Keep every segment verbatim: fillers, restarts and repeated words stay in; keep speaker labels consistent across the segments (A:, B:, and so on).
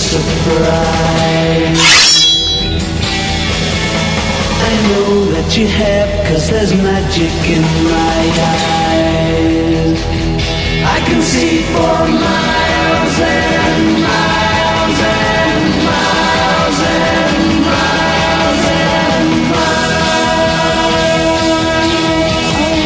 A: surprise. I know that you have, 'cause there's magic in my eyes. I can see for miles and miles and miles and miles and miles. Oh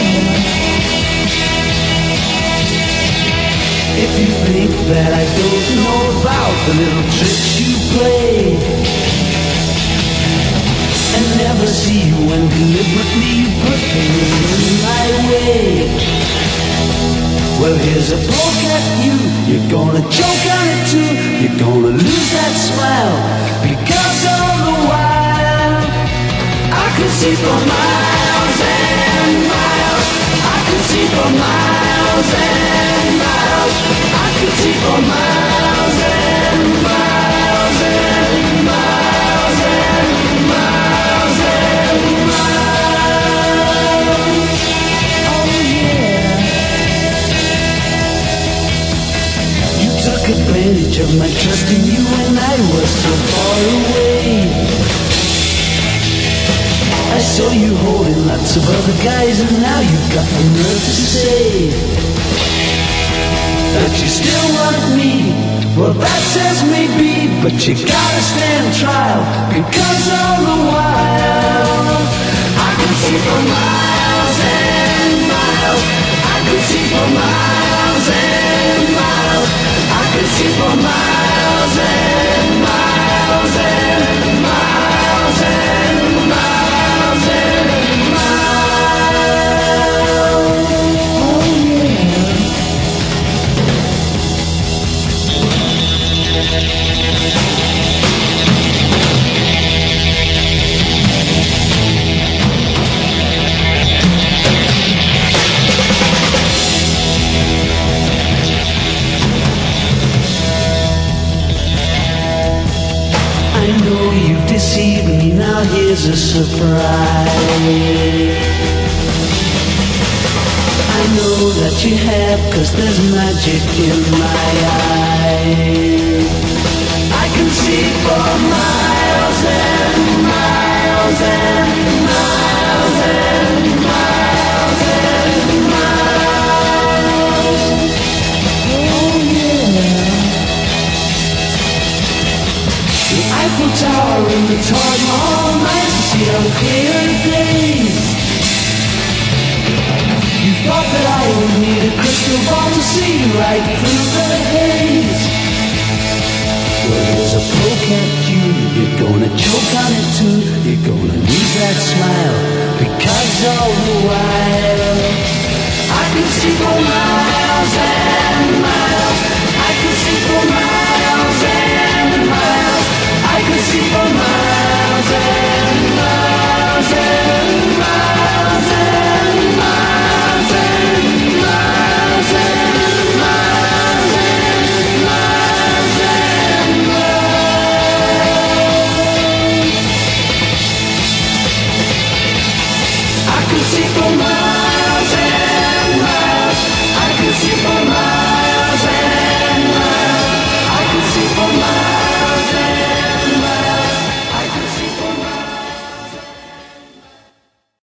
A: yeah. If you think that I don't know about the little tricks you play and never see you when deliberately you put things in my way, well, here's a poke at you. You're gonna choke on it too. You're gonna lose that smile because all the while I can see for miles and miles. I can see for miles and miles. I can see for miles and miles and miles and miles and miles. Oh yeah. Took advantage of my trust in you when I was so far away. I saw you holding lots of other guys, and now you've got the nerve to say that you still want me. Well, that's as may be, but you gotta stand trial, because all the while I can see for miles and miles. I can see for miles and miles. I can see for miles and miles and miles and miles and miles. Oh yeah. I know you've deceived me, now here's a surprise. I know that you have, 'cause there's magic in my eyes. I can see for miles and miles and miles and miles and miles. Oh yeah. The Eiffel Tower and the Taj Mahal nights to see on clear days. You thought that I would need a crystal ball to see right through the haze. Well, here's a poke at you. You're gonna choke on it too. You're gonna lose that smile, because all the while I can see for miles and